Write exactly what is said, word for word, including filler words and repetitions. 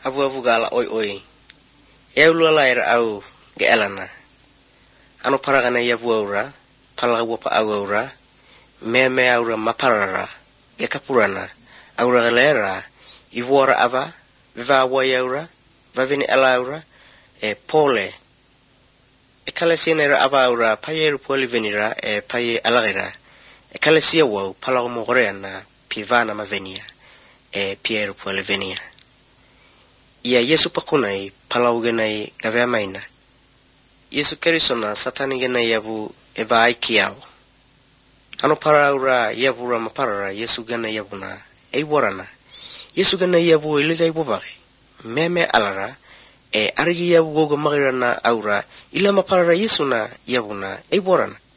abu abu gala oi oi eulu lair au ge elana anu paragana yabu aura palawa pa aura me me aura maparara ge kapurana aura galera ivora ava viva wayaura vavini alaura e pole e kalesina era ava aura payeru poli venira e paye alagira e kalesia wau palawa mogoreana pivana mavenia e pieru poli venia ia Yesu pakunai palaugenai gavemaina Yesu kerisona satani genai yabu eva aikiao ano paraura yabura maparara Yesu genai yabuna ei borana Yesu genai yabu iligai bobage meme alara e arigi yabu gogo magirana aura ila maparara Yesu na yabuna ei borana